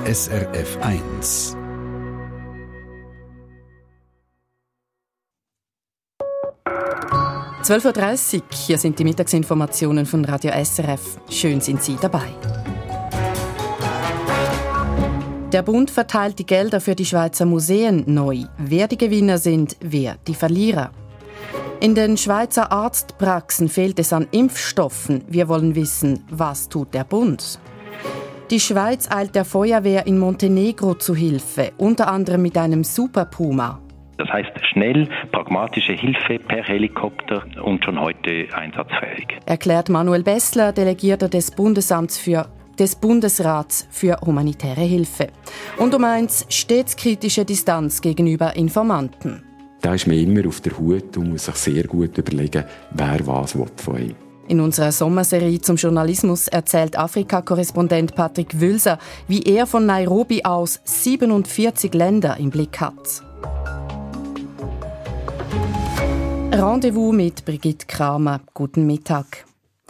SRF 1. (12:30 Uhr), hier sind die Mittagsinformationen von Radio SRF. Schön sind Sie dabei. Der Bund verteilt die Gelder für die Schweizer Museen neu. Wer die Gewinner sind, wer die Verlierer. In den Schweizer Arztpraxen fehlt es an Impfstoffen. Wir wollen wissen, was tut der Bund? Die Schweiz eilt der Feuerwehr in Montenegro zu Hilfe, unter anderem mit einem Super Puma. Das heißt schnell, pragmatische Hilfe per Helikopter und schon heute einsatzfähig. Erklärt Manuel Bessler, Delegierter des Bundesrats für humanitäre Hilfe. Und um eins, stets kritische Distanz gegenüber Informanten. Da ist man immer auf der Hut und muss sich sehr gut überlegen, wer was von ihm will. In unserer Sommerserie zum Journalismus erzählt Afrika-Korrespondent Patrick Wülser, wie er von Nairobi aus 47 Länder im Blick hat. Rendezvous mit Brigitte Kramer. Guten Mittag.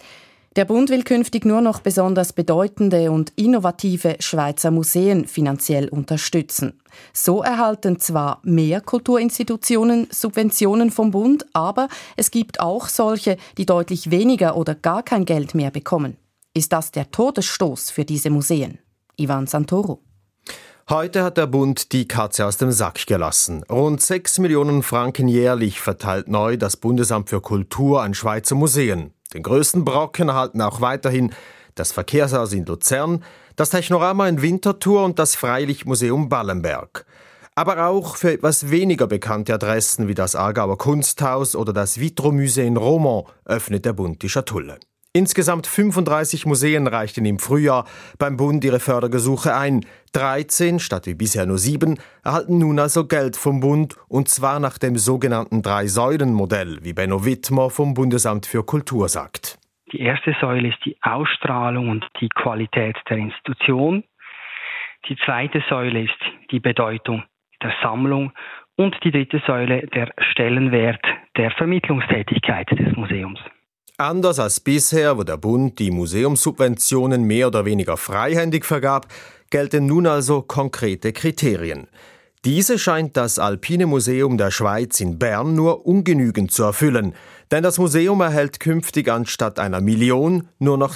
Der Bund will künftig nur noch besonders bedeutende und innovative Schweizer Museen finanziell unterstützen. So erhalten zwar mehr Kulturinstitutionen Subventionen vom Bund, aber es gibt auch solche, die deutlich weniger oder gar kein Geld mehr bekommen. Ist das der Todesstoß für diese Museen? Ivan Santoro. Heute hat der Bund die Katze aus dem Sack gelassen. Rund 6 Millionen Franken jährlich verteilt neu das Bundesamt für Kultur an Schweizer Museen. Den grössten Brocken erhalten auch weiterhin das Verkehrshaus in Luzern, das Technorama in Winterthur und das Freilichtmuseum Ballenberg. Aber auch für etwas weniger bekannte Adressen wie das Aargauer Kunsthaus oder das Vitromusée in Romont öffnet der Bund die Schatulle. Insgesamt 35 Museen reichten im Frühjahr beim Bund ihre Fördergesuche ein. 13, statt wie bisher nur 7, erhalten nun also Geld vom Bund, und zwar nach dem sogenannten 3-Säulen-Modell, wie Benno Wittmer vom Bundesamt für Kultur sagt. Die erste Säule ist die Ausstrahlung und die Qualität der Institution. Die zweite Säule ist die Bedeutung der Sammlung und die dritte Säule der Stellenwert der Vermittlungstätigkeit des Museums. Anders als bisher, wo der Bund die Museumssubventionen mehr oder weniger freihändig vergab, gelten nun also konkrete Kriterien. Diese scheint das Alpine Museum der Schweiz in Bern nur ungenügend zu erfüllen, denn das Museum erhält künftig anstatt einer Million nur noch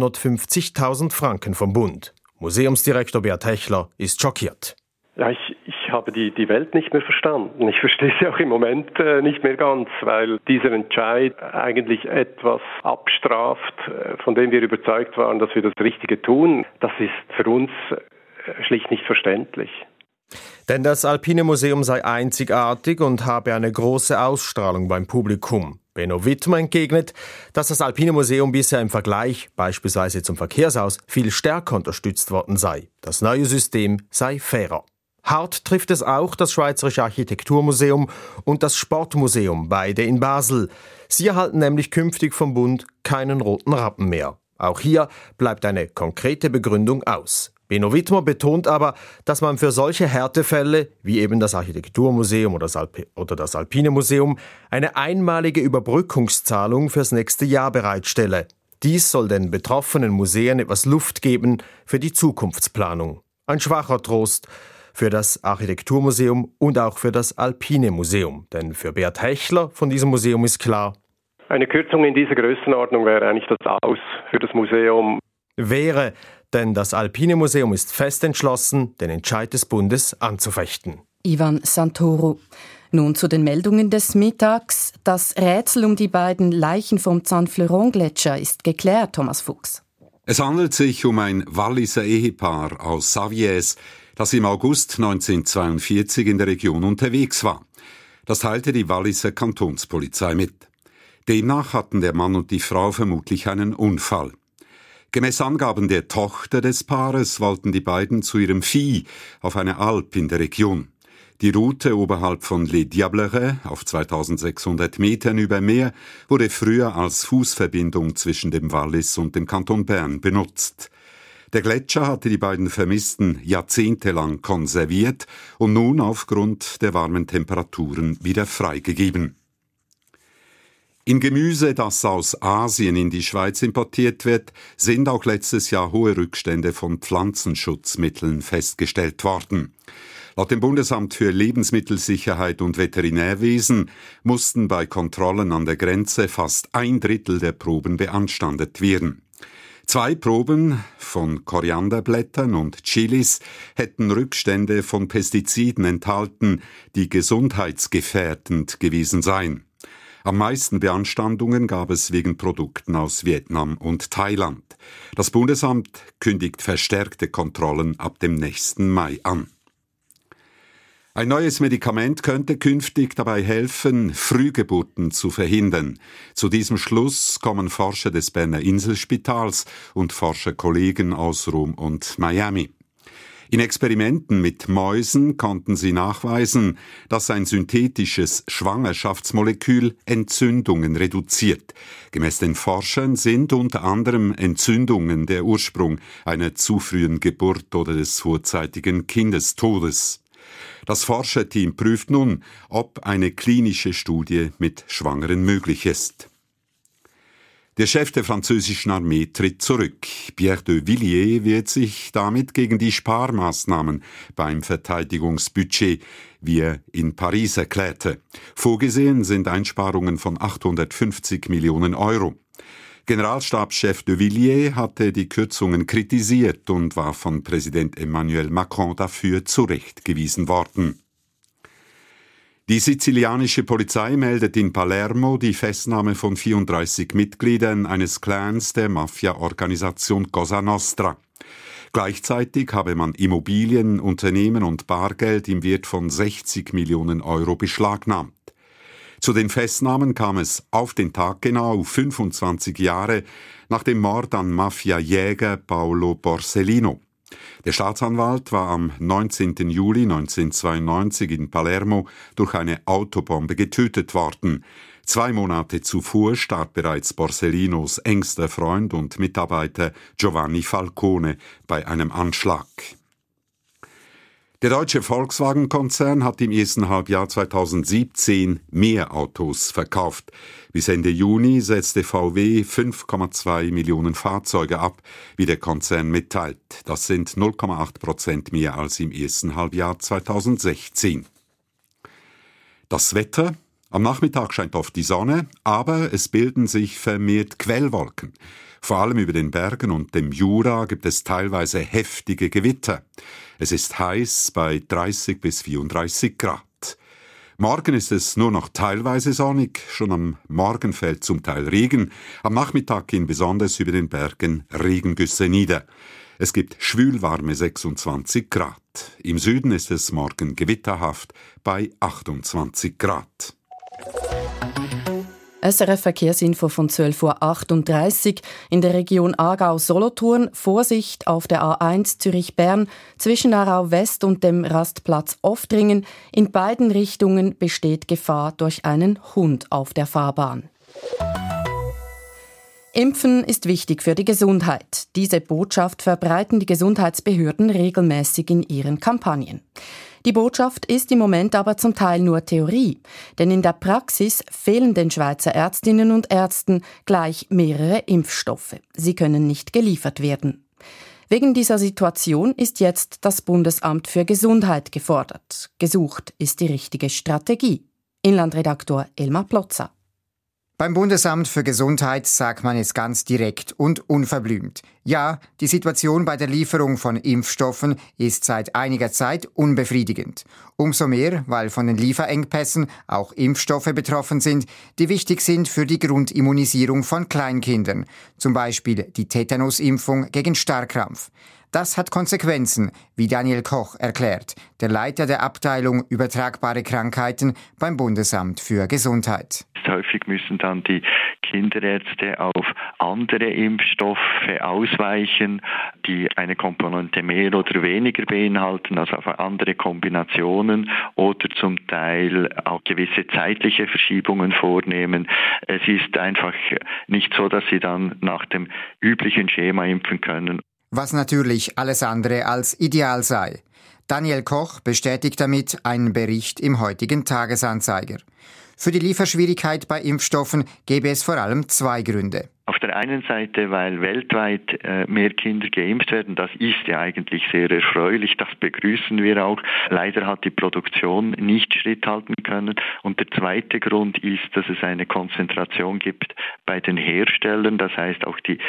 250.000 Franken vom Bund. Museumsdirektor Bert Hechler ist schockiert. Ja, ich habe die Welt nicht mehr verstanden. Ich verstehe sie auch im Moment nicht mehr ganz, weil dieser Entscheid eigentlich etwas abstraft, von dem wir überzeugt waren, dass wir das Richtige tun. Das ist für uns schlicht nicht verständlich. Denn das Alpine Museum sei einzigartig und habe eine große Ausstrahlung beim Publikum. Benno Wittmer entgegnet, dass das Alpine Museum bisher im Vergleich, beispielsweise zum Verkehrshaus, viel stärker unterstützt worden sei. Das neue System sei fairer. Hart trifft es auch das Schweizerische Architekturmuseum und das Sportmuseum, beide in Basel. Sie erhalten nämlich künftig vom Bund keinen roten Rappen mehr. Auch hier bleibt eine konkrete Begründung aus. Benno Wittmer betont aber, dass man für solche Härtefälle, wie eben das Architekturmuseum oder das Alpine Museum, eine einmalige Überbrückungszahlung fürs nächste Jahr bereitstelle. Dies soll den betroffenen Museen etwas Luft geben für die Zukunftsplanung. Ein schwacher Trost für das Architekturmuseum und auch für das Alpine Museum. Denn für Bert Hechler von diesem Museum ist klar, eine Kürzung in dieser Grössenordnung wäre eigentlich das Aus für das Museum. Wäre, denn das Alpine Museum ist fest entschlossen, den Entscheid des Bundes anzufechten. Ivan Santoro. Nun zu den Meldungen des Mittags. Das Rätsel um die beiden Leichen vom Zan-Fleuron-Gletscher ist geklärt, Thomas Fuchs. Es handelt sich um ein Walliser Ehepaar aus Saviès, das im August 1942 in der Region unterwegs war. Das teilte die Walliser Kantonspolizei mit. Demnach hatten der Mann und die Frau vermutlich einen Unfall. Gemäß Angaben der Tochter des Paares wollten die beiden zu ihrem Vieh auf eine Alp in der Region. Die Route oberhalb von Les Diablerets auf 2600 Metern über Meer wurde früher als Fußverbindung zwischen dem Wallis und dem Kanton Bern benutzt. Der Gletscher hatte die beiden Vermissten jahrzehntelang konserviert und nun aufgrund der warmen Temperaturen wieder freigegeben. In Gemüse, das aus Asien in die Schweiz importiert wird, sind auch letztes Jahr hohe Rückstände von Pflanzenschutzmitteln festgestellt worden. Laut dem Bundesamt für Lebensmittelsicherheit und Veterinärwesen mussten bei Kontrollen an der Grenze fast 1/3 der Proben beanstandet werden. 2 Proben von Korianderblättern und Chilis hätten Rückstände von Pestiziden enthalten, die gesundheitsgefährdend gewesen seien. Am meisten Beanstandungen gab es wegen Produkten aus Vietnam und Thailand. Das Bundesamt kündigt verstärkte Kontrollen ab dem nächsten Mai an. Ein neues Medikament könnte künftig dabei helfen, Frühgeburten zu verhindern. Zu diesem Schluss kommen Forscher des Berner Inselspitals und Forscherkollegen aus Rom und Miami. In Experimenten mit Mäusen konnten sie nachweisen, dass ein synthetisches Schwangerschaftsmolekül Entzündungen reduziert. Gemäß den Forschern sind unter anderem Entzündungen der Ursprung einer zu frühen Geburt oder des vorzeitigen Kindestodes. Das Forscherteam prüft nun, ob eine klinische Studie mit Schwangeren möglich ist. Der Chef der französischen Armee tritt zurück. Pierre de Villiers wird sich damit gegen die Sparmaßnahmen beim Verteidigungsbudget, wie er in Paris erklärte. Vorgesehen sind Einsparungen von 850 Millionen Euro. Generalstabschef de Villiers hatte die Kürzungen kritisiert und war von Präsident Emmanuel Macron dafür zurechtgewiesen worden. Die sizilianische Polizei meldet in Palermo die Festnahme von 34 Mitgliedern eines Clans der Mafia-Organisation Cosa Nostra. Gleichzeitig habe man Immobilien, Unternehmen und Bargeld im Wert von 60 Millionen Euro beschlagnahmt. Zu den Festnahmen kam es auf den Tag genau 25 Jahre nach dem Mord an Mafia-Jäger Paolo Borsellino. Der Staatsanwalt war am 19. Juli 1992 in Palermo durch eine Autobombe getötet worden. 2 Monate zuvor starb bereits Borsellinos engster Freund und Mitarbeiter Giovanni Falcone bei einem Anschlag. Der deutsche Volkswagen-Konzern hat im ersten Halbjahr 2017 mehr Autos verkauft. Bis Ende Juni setzte VW 5,2 Millionen Fahrzeuge ab, wie der Konzern mitteilt. Das sind 0,8% mehr als im ersten Halbjahr 2016. Das Wetter: Am Nachmittag scheint oft die Sonne, aber es bilden sich vermehrt Quellwolken. Vor allem über den Bergen und dem Jura gibt es teilweise heftige Gewitter. Es ist heiß bei 30 bis 34 Grad. Morgen ist es nur noch teilweise sonnig, schon am Morgen fällt zum Teil Regen, am Nachmittag gehen besonders über den Bergen Regengüsse nieder. Es gibt schwülwarme 26 Grad. Im Süden ist es morgen gewitterhaft bei 28 Grad. SRF Verkehrsinfo von 12.38 Uhr. In der Region Aargau-Solothurn Vorsicht auf der A1 Zürich-Bern zwischen Aarau West und dem Rastplatz Oftringen. In beiden Richtungen besteht Gefahr durch einen Hund auf der Fahrbahn. Impfen ist wichtig für die Gesundheit. Diese Botschaft verbreiten die Gesundheitsbehörden regelmäßig in ihren Kampagnen. Die Botschaft ist im Moment aber zum Teil nur Theorie, denn in der Praxis fehlen den Schweizer Ärztinnen und Ärzten gleich mehrere Impfstoffe. Sie können nicht geliefert werden. Wegen dieser Situation ist jetzt das Bundesamt für Gesundheit gefordert. Gesucht ist die richtige Strategie. Inlandredaktor Elmar Plotzer. Beim Bundesamt für Gesundheit sagt man es ganz direkt und unverblümt. Ja, die Situation bei der Lieferung von Impfstoffen ist seit einiger Zeit unbefriedigend. Umso mehr, weil von den Lieferengpässen auch Impfstoffe betroffen sind, die wichtig sind für die Grundimmunisierung von Kleinkindern. Zum Beispiel die Tetanusimpfung gegen Starrkrampf. Das hat Konsequenzen, wie Daniel Koch erklärt, der Leiter der Abteilung Übertragbare Krankheiten beim Bundesamt für Gesundheit. Häufig müssen dann die Kinderärzte auf andere Impfstoffe ausweichen, die eine Komponente mehr oder weniger beinhalten, also auf andere Kombinationen oder zum Teil auch gewisse zeitliche Verschiebungen vornehmen. Es ist einfach nicht so, dass sie dann nach dem üblichen Schema impfen können. Was natürlich alles andere als ideal sei. Daniel Koch bestätigt damit einen Bericht im heutigen Tagesanzeiger. Für die Lieferschwierigkeit bei Impfstoffen gäbe es vor allem 2 Gründe. Auf der einen Seite, weil weltweit mehr Kinder geimpft werden, das ist ja eigentlich sehr erfreulich, das begrüßen wir auch. Leider hat die Produktion nicht Schritt halten können. Und der zweite Grund ist, dass es eine Konzentration gibt bei den Herstellern, das heißt auch die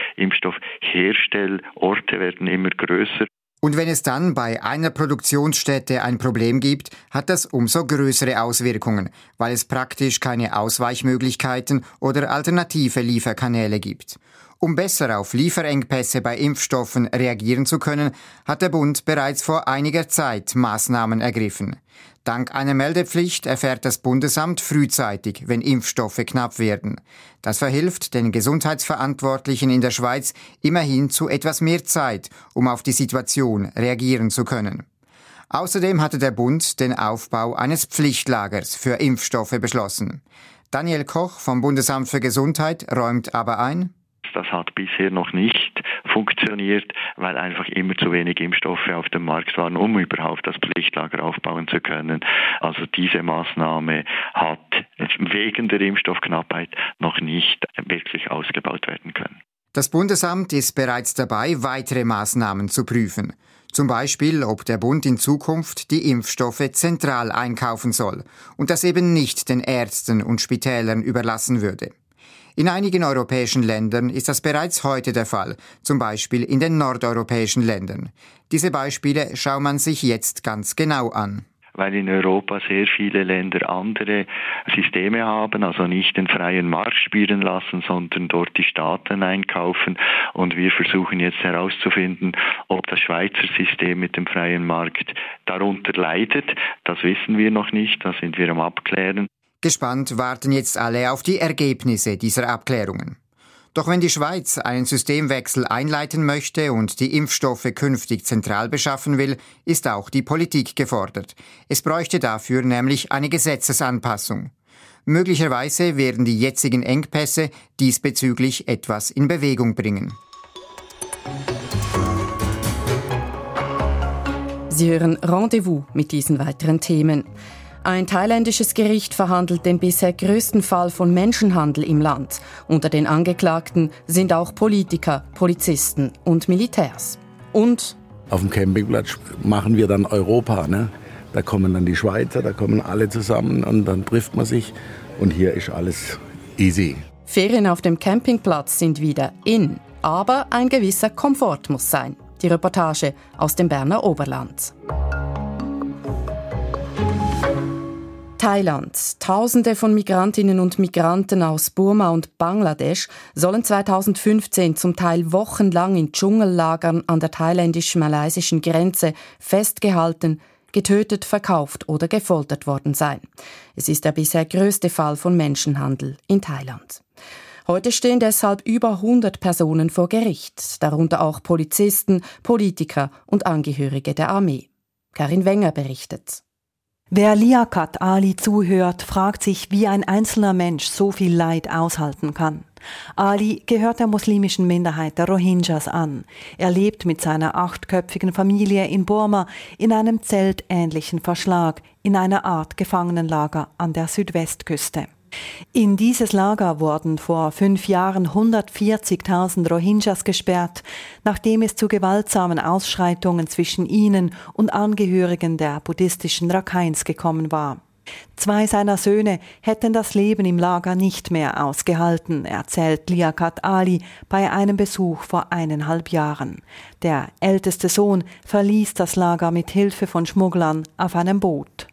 Impfstoffherstellorte werden immer größer. Und wenn es dann bei einer Produktionsstätte ein Problem gibt, hat das umso größere Auswirkungen, weil es praktisch keine Ausweichmöglichkeiten oder alternative Lieferkanäle gibt. Um besser auf Lieferengpässe bei Impfstoffen reagieren zu können, hat der Bund bereits vor einiger Zeit Maßnahmen ergriffen. Dank einer Meldepflicht erfährt das Bundesamt frühzeitig, wenn Impfstoffe knapp werden. Das verhilft den Gesundheitsverantwortlichen in der Schweiz immerhin zu etwas mehr Zeit, um auf die Situation reagieren zu können. Außerdem hatte der Bund den Aufbau eines Pflichtlagers für Impfstoffe beschlossen. Daniel Koch vom Bundesamt für Gesundheit räumt aber ein: Das hat bisher noch nicht funktioniert, weil einfach immer zu wenig Impfstoffe auf dem Markt waren, um überhaupt das Pflichtlager aufbauen zu können. Also diese Maßnahme hat wegen der Impfstoffknappheit noch nicht wirklich ausgebaut werden können. Das Bundesamt ist bereits dabei, weitere Maßnahmen zu prüfen. Zum Beispiel, ob der Bund in Zukunft die Impfstoffe zentral einkaufen soll und das eben nicht den Ärzten und Spitälern überlassen würde. In einigen europäischen Ländern ist das bereits heute der Fall, zum Beispiel in den nordeuropäischen Ländern. Diese Beispiele schaut man sich jetzt ganz genau an. Weil in Europa sehr viele Länder andere Systeme haben, also nicht den freien Markt spielen lassen, sondern dort die Staaten einkaufen. Und wir versuchen jetzt herauszufinden, ob das Schweizer System mit dem freien Markt darunter leidet. Das wissen wir noch nicht, das sind wir am Abklären. Gespannt warten jetzt alle auf die Ergebnisse dieser Abklärungen. Doch wenn die Schweiz einen Systemwechsel einleiten möchte und die Impfstoffe künftig zentral beschaffen will, ist auch die Politik gefordert. Es bräuchte dafür nämlich eine Gesetzesanpassung. Möglicherweise werden die jetzigen Engpässe diesbezüglich etwas in Bewegung bringen. Sie hören Rendezvous mit diesen weiteren Themen. Ein thailändisches Gericht verhandelt den bisher größten Fall von Menschenhandel im Land. Unter den Angeklagten sind auch Politiker, Polizisten und Militärs. Und auf dem Campingplatz machen wir dann Europa, ne? Da kommen dann die Schweizer, da kommen alle zusammen und dann trifft man sich. Und hier ist alles easy. Ferien auf dem Campingplatz sind wieder in, aber ein gewisser Komfort muss sein. Die Reportage aus dem Berner Oberland. Thailand. Tausende von Migrantinnen und Migranten aus Burma und Bangladesch sollen 2015 zum Teil wochenlang in Dschungellagern an der thailändisch-malaysischen Grenze festgehalten, getötet, verkauft oder gefoltert worden sein. Es ist der bisher größte Fall von Menschenhandel in Thailand. Heute stehen deshalb über 100 Personen vor Gericht, darunter auch Polizisten, Politiker und Angehörige der Armee. Karin Wenger berichtet. Wer Liaquat Ali zuhört, fragt sich, wie ein einzelner Mensch so viel Leid aushalten kann. Ali gehört der muslimischen Minderheit der Rohingyas an. Er lebt mit seiner 8-köpfigen Familie in Burma in einem zeltähnlichen Verschlag, in einer Art Gefangenenlager an der Südwestküste. In dieses Lager wurden vor 5 Jahren 140.000 Rohingyas gesperrt, nachdem es zu gewaltsamen Ausschreitungen zwischen ihnen und Angehörigen der buddhistischen Rakhains gekommen war. 2 seiner Söhne hätten das Leben im Lager nicht mehr ausgehalten, erzählt Liaquat Ali bei einem Besuch vor 1,5 Jahren. Der älteste Sohn verließ das Lager mit Hilfe von Schmugglern auf einem Boot.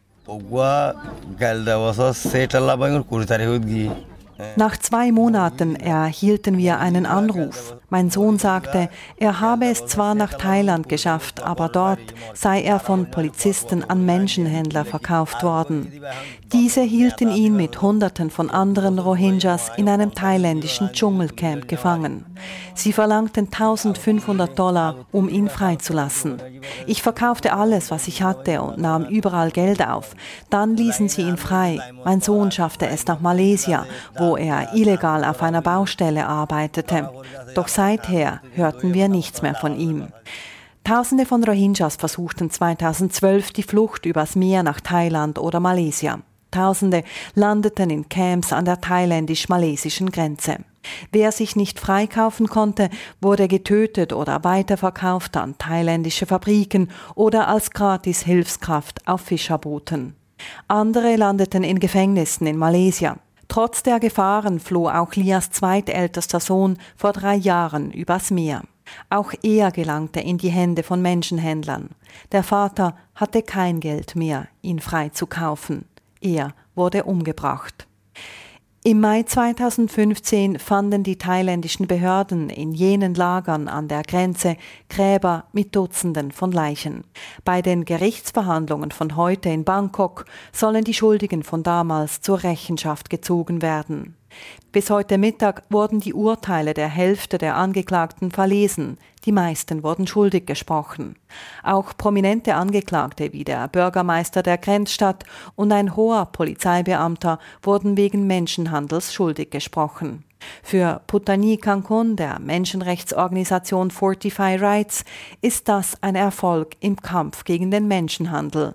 Nach 2 Monaten erhielten wir einen Anruf. Mein Sohn sagte, er habe es zwar nach Thailand geschafft, aber dort sei er von Polizisten an Menschenhändler verkauft worden. Diese hielten ihn mit Hunderten von anderen Rohingyas in einem thailändischen Dschungelcamp gefangen. Sie verlangten $1.500, um ihn freizulassen. Ich verkaufte alles, was ich hatte und nahm überall Geld auf. Dann ließen sie ihn frei. Mein Sohn schaffte es nach Malaysia, wo er illegal auf einer Baustelle arbeitete. Doch seither hörten wir nichts mehr von ihm. Tausende von Rohingyas versuchten 2012 die Flucht übers Meer nach Thailand oder Malaysia. Tausende landeten in Camps an der thailändisch-malesischen Grenze. Wer sich nicht freikaufen konnte, wurde getötet oder weiterverkauft an thailändische Fabriken oder als Gratis-Hilfskraft auf Fischerbooten. Andere landeten in Gefängnissen in Malaysia. Trotz der Gefahren floh auch Lias zweitältester Sohn vor 3 Jahren übers Meer. Auch er gelangte in die Hände von Menschenhändlern. Der Vater hatte kein Geld mehr, ihn freizukaufen. Er wurde umgebracht. Im Mai 2015 fanden die thailändischen Behörden in jenen Lagern an der Grenze Gräber mit Dutzenden von Leichen. Bei den Gerichtsverhandlungen von heute in Bangkok sollen die Schuldigen von damals zur Rechenschaft gezogen werden. Bis heute Mittag wurden die Urteile der Hälfte der Angeklagten verlesen. Die meisten wurden schuldig gesprochen. Auch prominente Angeklagte wie der Bürgermeister der Grenzstadt und ein hoher Polizeibeamter wurden wegen Menschenhandels schuldig gesprochen. Für Putani Cancun, der Menschenrechtsorganisation Fortify Rights, ist das ein Erfolg im Kampf gegen den Menschenhandel.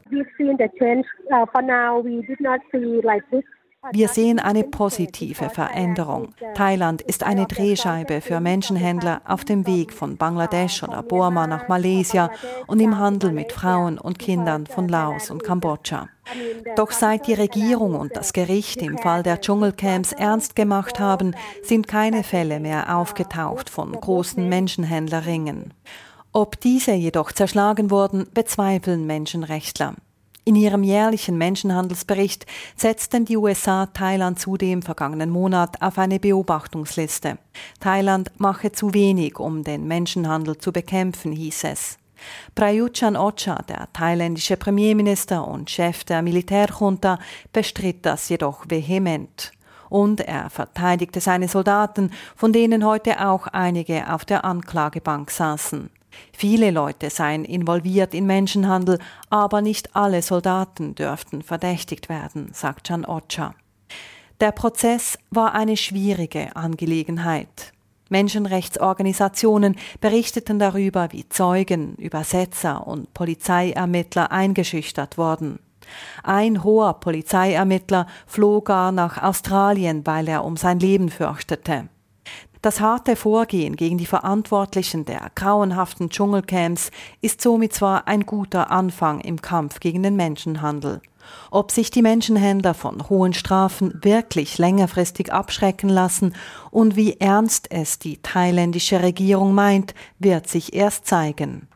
Wir sehen eine positive Veränderung. Thailand ist eine Drehscheibe für Menschenhändler auf dem Weg von Bangladesch oder Burma nach Malaysia und im Handel mit Frauen und Kindern von Laos und Kambodscha. Doch seit die Regierung und das Gericht im Fall der Dschungelcamps ernst gemacht haben, sind keine Fälle mehr aufgetaucht von großen Menschenhändlerringen. Ob diese jedoch zerschlagen wurden, bezweifeln Menschenrechtler. In ihrem jährlichen Menschenhandelsbericht setzten die USA Thailand zudem vergangenen Monat auf eine Beobachtungsliste. Thailand mache zu wenig, um den Menschenhandel zu bekämpfen, hieß es. Prayut Chan-o-cha, der thailändische Premierminister und Chef der Militärjunta, bestritt das jedoch vehement. Und er verteidigte seine Soldaten, von denen heute auch einige auf der Anklagebank saßen. Viele Leute seien involviert in Menschenhandel, aber nicht alle Soldaten dürften verdächtigt werden, sagt Chan-o-cha. Der Prozess war eine schwierige Angelegenheit. Menschenrechtsorganisationen berichteten darüber, wie Zeugen, Übersetzer und Polizeiermittler eingeschüchtert wurden. Ein hoher Polizeiermittler floh gar nach Australien, weil er um sein Leben fürchtete. Das harte Vorgehen gegen die Verantwortlichen der grauenhaften Dschungelcamps ist somit zwar ein guter Anfang im Kampf gegen den Menschenhandel. Ob sich die Menschenhändler von hohen Strafen wirklich längerfristig abschrecken lassen und wie ernst es die thailändische Regierung meint, wird sich erst zeigen.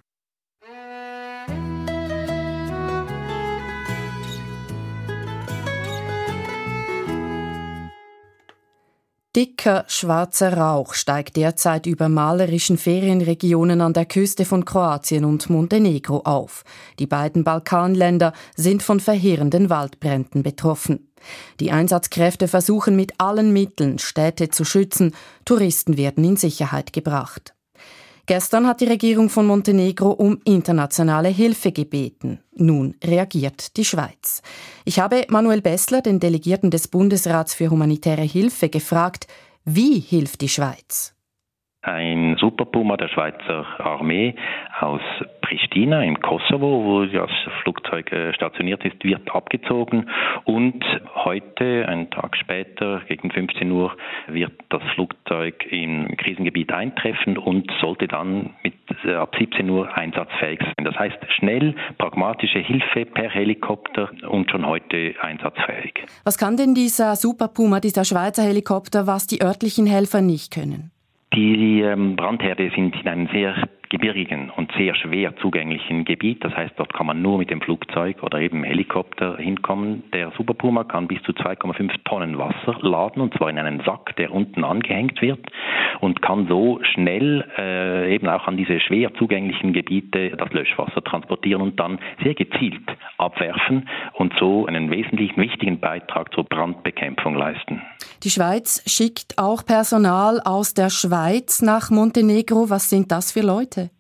Dicker, schwarzer Rauch steigt derzeit über malerischen Ferienregionen an der Küste von Kroatien und Montenegro auf. Die beiden Balkanländer sind von verheerenden Waldbränden betroffen. Die Einsatzkräfte versuchen mit allen Mitteln, Städte zu schützen. Touristen werden in Sicherheit gebracht. Gestern hat die Regierung von Montenegro um internationale Hilfe gebeten. Nun reagiert die Schweiz. Ich habe Manuel Bessler, den Delegierten des Bundesrats für humanitäre Hilfe, gefragt, wie hilft die Schweiz? Ein Super Puma der Schweizer Armee aus Pristina im Kosovo, wo das Flugzeug stationiert ist, wird abgezogen und heute, einen Tag später, gegen 15 Uhr, wird das Flugzeug im Krisengebiet eintreffen und sollte dann ab 17 Uhr einsatzfähig sein. Das heißt schnell, pragmatische Hilfe per Helikopter und schon heute einsatzfähig. Was kann denn dieser Super Puma, dieser Schweizer Helikopter, was die örtlichen Helfer nicht können? Die Brandherde sind in einem sehr gebirgigen und sehr schwer zugänglichen Gebiet. Das heißt, dort kann man nur mit dem Flugzeug oder eben Helikopter hinkommen. Der Super Puma kann bis zu 2,5 Tonnen Wasser laden, und zwar in einen Sack, der unten angehängt wird, und kann so schnell eben auch an diese schwer zugänglichen Gebiete das Löschwasser transportieren und dann sehr gezielt abwerfen und so einen wesentlichen, wichtigen Beitrag zur Brandbekämpfung leisten. Die Schweiz schickt auch Personal aus der Schweiz nach Montenegro. Was sind das für Leute?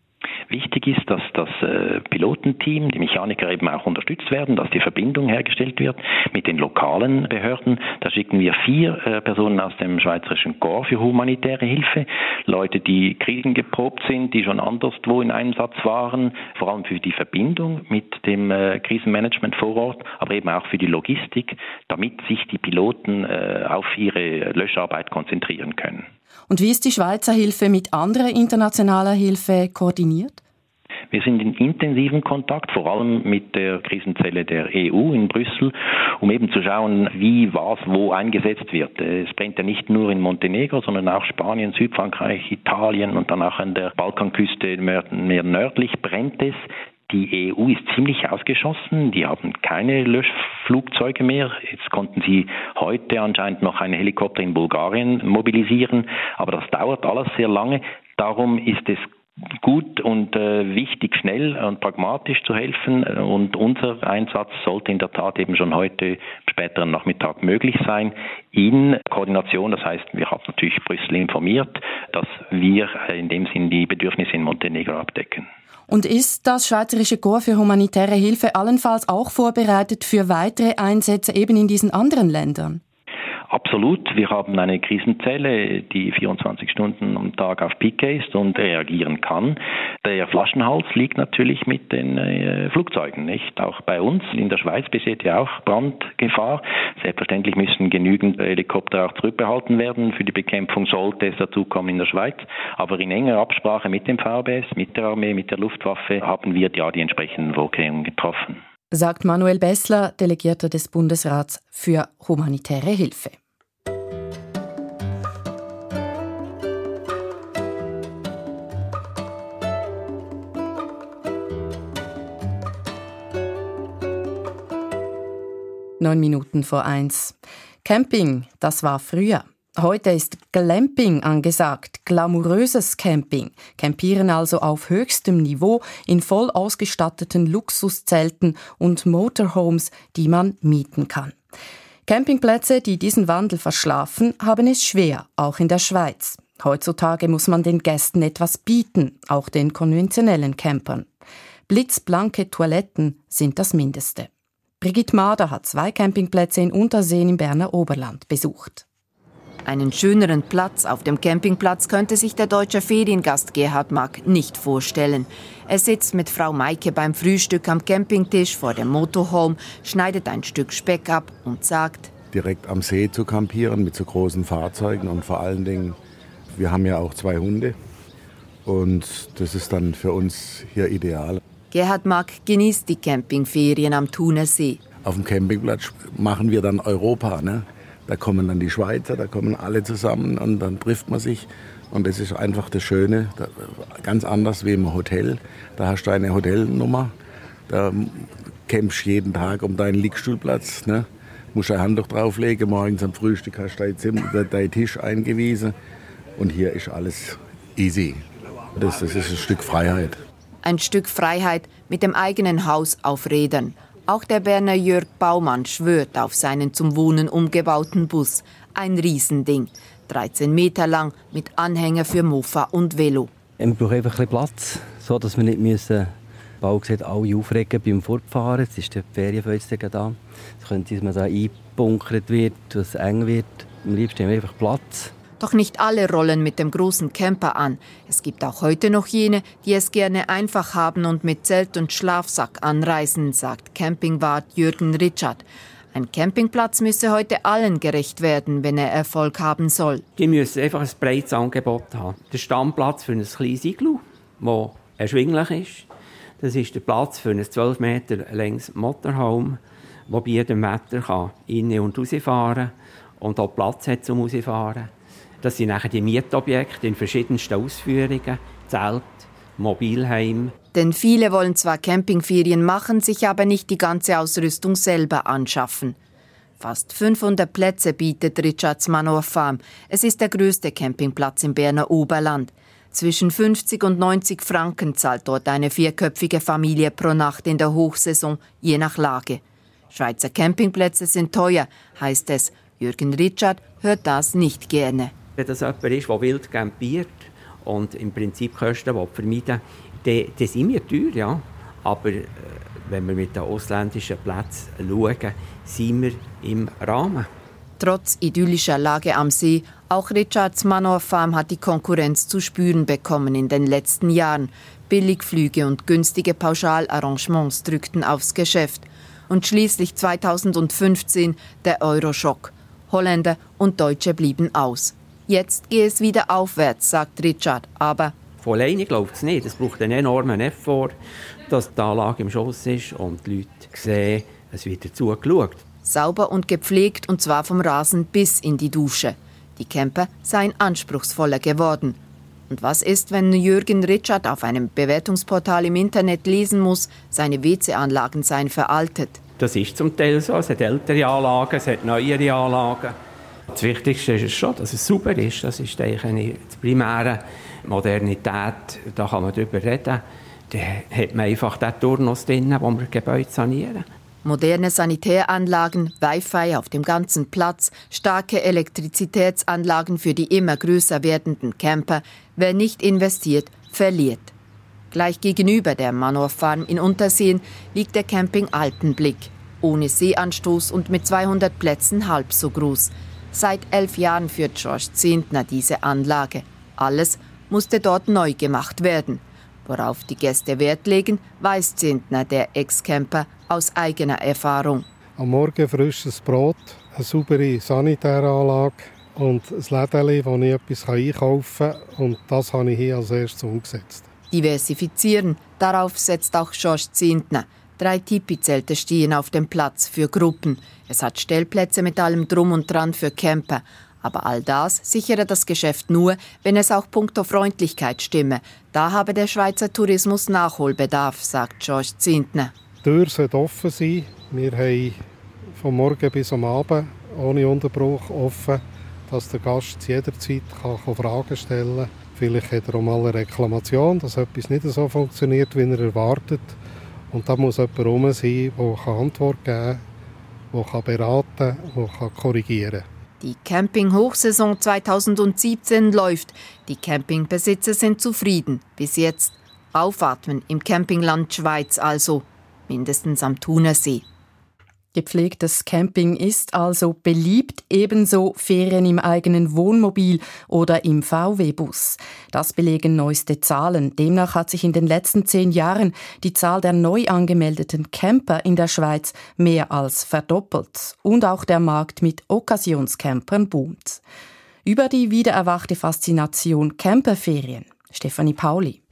Wichtig ist, dass das Pilotenteam, die Mechaniker eben auch unterstützt werden, dass die Verbindung hergestellt wird mit den lokalen Behörden. Da schicken wir 4 Personen aus dem Schweizerischen Korps für humanitäre Hilfe, Leute, die krisengeprobt sind, die schon anderswo in Einsatz waren, vor allem für die Verbindung mit dem Krisenmanagement vor Ort, aber eben auch für die Logistik, damit sich die Piloten auf ihre Löscharbeit konzentrieren können. Und wie ist die Schweizer Hilfe mit anderer internationaler Hilfe koordiniert? Wir sind in intensiven Kontakt, vor allem mit der Krisenzelle der EU in Brüssel, um eben zu schauen, wie was wo eingesetzt wird. Es brennt ja nicht nur in Montenegro, sondern auch Spanien, Südfrankreich, Italien und dann auch an der Balkanküste mehr nördlich brennt es. Die EU ist ziemlich ausgeschossen, die haben keine Löschflugzeuge mehr. Jetzt konnten sie heute anscheinend noch einen Helikopter in Bulgarien mobilisieren, aber das dauert alles sehr lange. Darum ist es gut und wichtig, schnell und pragmatisch zu helfen. Und unser Einsatz sollte in der Tat eben schon heute, späteren Nachmittag möglich sein, in Koordination. Das heißt, wir haben natürlich Brüssel informiert, dass wir in dem Sinn die Bedürfnisse in Montenegro abdecken. Und ist das Schweizerische Korps für humanitäre Hilfe allenfalls auch vorbereitet für weitere Einsätze eben in diesen anderen Ländern? Absolut. Wir haben eine Krisenzelle, die 24 Stunden am Tag auf Picke ist und reagieren kann. Der Flaschenhals liegt natürlich mit den Flugzeugen, nicht? Auch bei uns in der Schweiz besteht ja auch Brandgefahr. Selbstverständlich müssen genügend Helikopter auch zurückbehalten werden für die Bekämpfung, sollte es dazu kommen in der Schweiz. Aber in enger Absprache mit dem VBS, mit der Armee, mit der Luftwaffe haben wir ja die entsprechenden Vorkehrungen getroffen. Sagt Manuel Bessler, Delegierter des Bundesrats für humanitäre Hilfe. Neun Minuten vor 1. Camping, das war früher. Heute ist Glamping angesagt, glamouröses Camping. Campieren also auf höchstem Niveau in voll ausgestatteten Luxuszelten und Motorhomes, die man mieten kann. Campingplätze, die diesen Wandel verschlafen, haben es schwer, auch in der Schweiz. Heutzutage muss man den Gästen etwas bieten, auch den konventionellen Campern. Blitzblanke Toiletten sind das Mindeste. Brigitte Mader hat 2 Campingplätze in Unterseen im Berner Oberland besucht. Einen schöneren Platz auf dem Campingplatz könnte sich der deutsche Feriengast Gerhard Mack nicht vorstellen. Er sitzt mit Frau Maike beim Frühstück am Campingtisch vor dem Motorhome, schneidet ein Stück Speck ab und sagt: Direkt am See zu campieren mit so großen Fahrzeugen und vor allen Dingen, wir haben ja auch 2 Hunde und das ist dann für uns hier ideal. Gerhard Mack genießt die Campingferien am Thuner See. Auf dem Campingplatz machen wir dann Europa, ne? Da kommen dann die Schweizer, da kommen alle zusammen und dann trifft man sich. Und das ist einfach das Schöne, ganz anders wie im Hotel. Da hast du eine Hotelnummer, da campst jeden Tag um deinen Liegestuhlplatz. Ne? Musst ein Handtuch drauflegen, morgens am Frühstück hast du deinen Tisch eingewiesen. Und hier ist alles easy. Das ist ein Stück Freiheit. Ein Stück Freiheit mit dem eigenen Haus auf Rädern. Auch der Berner Jörg Baumann schwört auf seinen zum Wohnen umgebauten Bus. Ein Riesending, 13 Meter lang, mit Anhänger für Mofa und Velo. Wir brauchen einfach ein bisschen Platz, so dass wir nicht müssen, bald gesagt, alle aufregen beim Fortfahren. Jetzt ist die Ferienfeuze da. Es könnte, dass man da eingebunkert wird, dass es eng wird. Am liebsten haben wir einfach Platz. Doch nicht alle rollen mit dem großen Camper an. Es gibt auch heute noch jene, die es gerne einfach haben und mit Zelt und Schlafsack anreisen, sagt Campingwart Jürgen Richard. Ein Campingplatz müsse heute allen gerecht werden, wenn er Erfolg haben soll. Die müssen einfach ein breites Angebot haben. Der Stammplatz für ein kleines Iglu, das erschwinglich ist. Das ist der Platz für ein 12 Meter länges Motorhome, das bei jedem Wetter rein- und rausfahren kann und auch Platz hat zum Rausfahren. Das sind nachher die Mietobjekte in verschiedensten Ausführungen, Zelt, Mobilheim. Denn viele wollen zwar Campingferien machen, sich aber nicht die ganze Ausrüstung selber anschaffen. Fast 500 Plätze bietet Richards Manor Farm. Es ist der grösste Campingplatz im Berner Oberland. Zwischen 50 und 90 Franken zahlt dort eine 4-köpfige Familie pro Nacht in der Hochsaison, je nach Lage. Schweizer Campingplätze sind teuer, heißt es. Jürgen Richard hört das nicht gerne. Wenn das jemand ist, der wild campiert und im Prinzip Kosten vermeiden will, dann sind wir teuer, ja. Aber wenn wir mit den ausländischen Plätzen schauen, sind wir im Rahmen. Trotz idyllischer Lage am See, auch Richards Manor Farm hat die Konkurrenz zu spüren bekommen in den letzten Jahren. Billigflüge und günstige Pauschalarrangements drückten aufs Geschäft. Und schließlich 2015 der Euroschock. Holländer und Deutsche blieben aus. Jetzt gehe es wieder aufwärts, sagt Richard, aber von alleine läuft es nicht. Es braucht einen enormen Effort, dass die Anlage im Schuss ist und die Leute sehen, es wird dazu geschaut. Sauber und gepflegt, und zwar vom Rasen bis in die Dusche. Die Camper seien anspruchsvoller geworden. Und was ist, wenn Jürgen Richard auf einem Bewertungsportal im Internet lesen muss, seine WC-Anlagen seien veraltet? Das ist zum Teil so. Es hat ältere Anlagen, es hat neuere Anlagen. Das Wichtigste ist schon, dass es sauber ist. Das ist eigentlich das Primäre. Modernität, da kann man darüber reden. Da hat man einfach den Turnus drin, wo wir Gebäude sanieren. Moderne Sanitäranlagen, Wi-Fi auf dem ganzen Platz, starke Elektrizitätsanlagen für die immer größer werdenden Camper. Wer nicht investiert, verliert. Gleich gegenüber der Manor Farm in Unterseen liegt der Camping Alpenblick. Ohne Seeanstoß und mit 200 Plätzen halb so groß. Seit 11 Jahren führt George Zehntner diese Anlage. Alles musste dort neu gemacht werden. Worauf die Gäste Wert legen, weiß Zehntner, der Ex-Camper, aus eigener Erfahrung. Am Morgen frisches Brot, eine saubere Sanitäranlage und ein Lädeli, wo ich etwas einkaufen kann. Und das habe ich hier als erstes umgesetzt. Diversifizieren, darauf setzt auch George Zehntner. 3 Tipi-Zelte stehen auf dem Platz für Gruppen. Es hat Stellplätze mit allem Drum und Dran für Camper. Aber all das sichere das Geschäft nur, wenn es auch punkto Freundlichkeit stimme. Da habe der Schweizer Tourismus Nachholbedarf, sagt George Zehntner. Die Tür sollte offen sein. Wir haben vom Morgen bis am Abend ohne Unterbruch offen, dass der Gast jederzeit Fragen stellen kann. Vielleicht hat er auch mal eine Reklamation, dass etwas nicht so funktioniert, wie er erwartet. Und da muss jemand herum sein, der Antwort geben kann, der beraten kann, der korrigieren kann. Die Camping-Hochsaison 2017 läuft. Die Campingbesitzer sind zufrieden. Bis jetzt. Aufatmen im Campingland Schweiz also. Mindestens am Thunersee. Gepflegtes Camping ist also beliebt, ebenso Ferien im eigenen Wohnmobil oder im VW-Bus. Das belegen neueste Zahlen. Demnach hat sich in den letzten 10 Jahren die Zahl der neu angemeldeten Camper in der Schweiz mehr als verdoppelt. Und auch der Markt mit Occasionscampern boomt. Über die wiedererwachte Faszination Camperferien. Stefanie Pauli.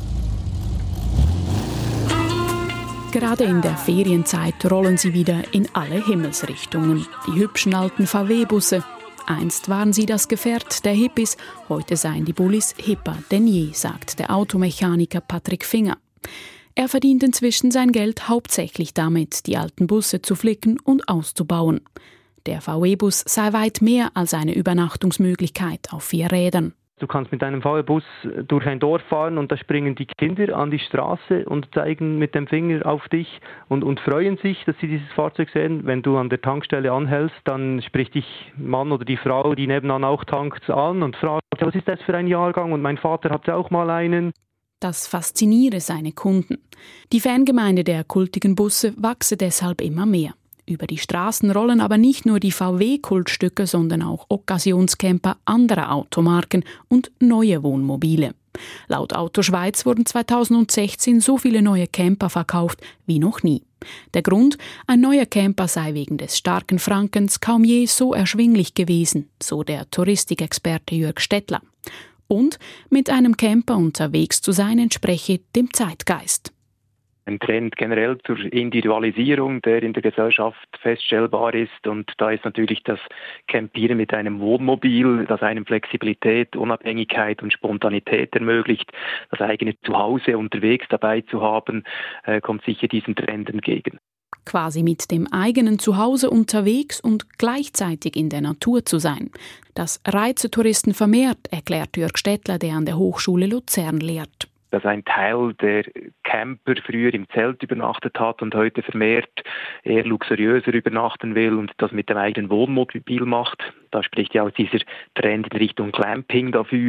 Gerade in der Ferienzeit rollen sie wieder in alle Himmelsrichtungen. Die hübschen alten VW-Busse. Einst waren sie das Gefährt der Hippies, heute seien die Bullis hipper denn je, sagt der Automechaniker Patrick Finger. Er verdient inzwischen sein Geld hauptsächlich damit, die alten Busse zu flicken und auszubauen. Der VW-Bus sei weit mehr als eine Übernachtungsmöglichkeit auf 4 Rädern. Du kannst mit einem VW-Bus durch ein Dorf fahren und da springen die Kinder an die Straße und zeigen mit dem Finger auf dich und freuen sich, dass sie dieses Fahrzeug sehen. Wenn du an der Tankstelle anhältst, dann spricht dich Mann oder die Frau, die nebenan auch tankt, an und fragt, was ist das für ein Jahrgang? Und mein Vater hatte auch mal einen. Das fasziniere seine Kunden. Die Fangemeinde der kultigen Busse wachse deshalb immer mehr. Über die Straßen rollen aber nicht nur die VW-Kultstücke, sondern auch Occasionscamper anderer Automarken und neue Wohnmobile. Laut Auto Schweiz wurden 2016 so viele neue Camper verkauft wie noch nie. Der Grund? Ein neuer Camper sei wegen des starken Frankens kaum je so erschwinglich gewesen, so der Touristikexperte Jörg Stettler. Und mit einem Camper unterwegs zu sein entspreche dem Zeitgeist. Ein Trend generell zur Individualisierung, der in der Gesellschaft feststellbar ist. Und da ist natürlich das Campieren mit einem Wohnmobil, das einem Flexibilität, Unabhängigkeit und Spontanität ermöglicht, das eigene Zuhause unterwegs dabei zu haben, kommt sicher diesem Trend entgegen. Quasi mit dem eigenen Zuhause unterwegs und gleichzeitig in der Natur zu sein. Das reize Touristen vermehrt, erklärt Jörg Stettler, der an der Hochschule Luzern lehrt. Dass ein Teil der Camper früher im Zelt übernachtet hat und heute vermehrt eher luxuriöser übernachten will und das mit dem eigenen Wohnmobil macht. Da spricht ja auch dieser Trend in Richtung Glamping dafür.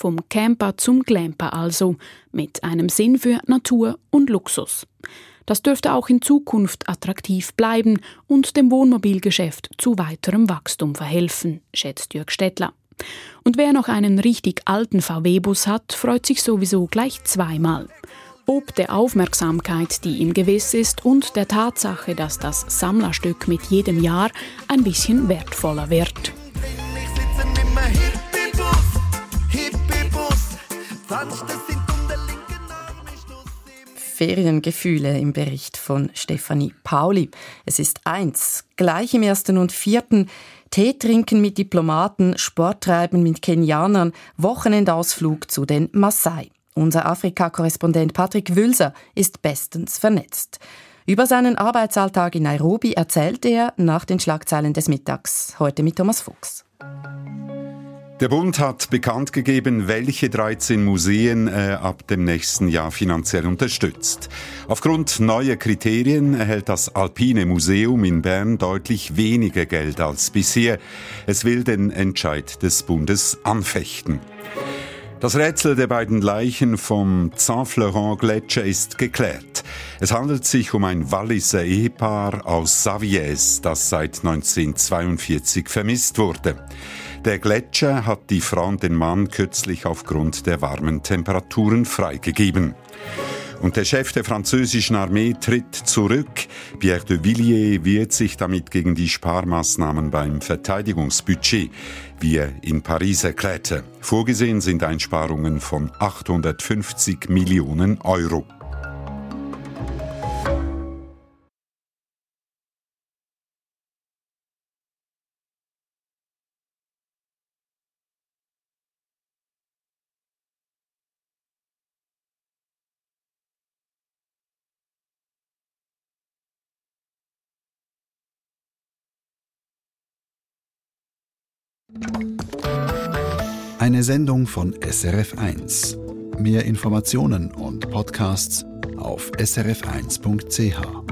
Vom Camper zum Glamper also, mit einem Sinn für Natur und Luxus. Das dürfte auch in Zukunft attraktiv bleiben und dem Wohnmobilgeschäft zu weiterem Wachstum verhelfen, schätzt Jörg Stettler. Und wer noch einen richtig alten VW-Bus hat, freut sich sowieso gleich zweimal. Ob der Aufmerksamkeit, die ihm gewiss ist, und der Tatsache, dass das Sammlerstück mit jedem Jahr ein bisschen wertvoller wird. Feriengefühle im Bericht von Stefanie Pauli. Es ist 1, gleich im 1. und 4. Tee trinken mit Diplomaten, Sport treiben mit Kenianern, Wochenendausflug zu den Maasai. Unser Afrika-Korrespondent Patrick Wülser ist bestens vernetzt. Über seinen Arbeitsalltag in Nairobi erzählt er nach den Schlagzeilen des Mittags. Heute mit Thomas Fuchs. Der Bund hat bekannt gegeben, welche 13 Museen er ab dem nächsten Jahr finanziell unterstützt. Aufgrund neuer Kriterien erhält das Alpine Museum in Bern deutlich weniger Geld als bisher. Es will den Entscheid des Bundes anfechten. Das Rätsel der beiden Leichen vom Saint-Florent-Gletscher ist geklärt. Es handelt sich um ein Walliser Ehepaar aus Saviès, das seit 1942 vermisst wurde. Der Gletscher hat die Frau und den Mann kürzlich aufgrund der warmen Temperaturen freigegeben. Und der Chef der französischen Armee tritt zurück. Pierre de Villiers wehrt sich damit gegen die Sparmaßnahmen beim Verteidigungsbudget, wie er in Paris erklärte. Vorgesehen sind Einsparungen von 850 Millionen Euro. Eine Sendung von SRF1. Mehr Informationen und Podcasts auf srf1.ch.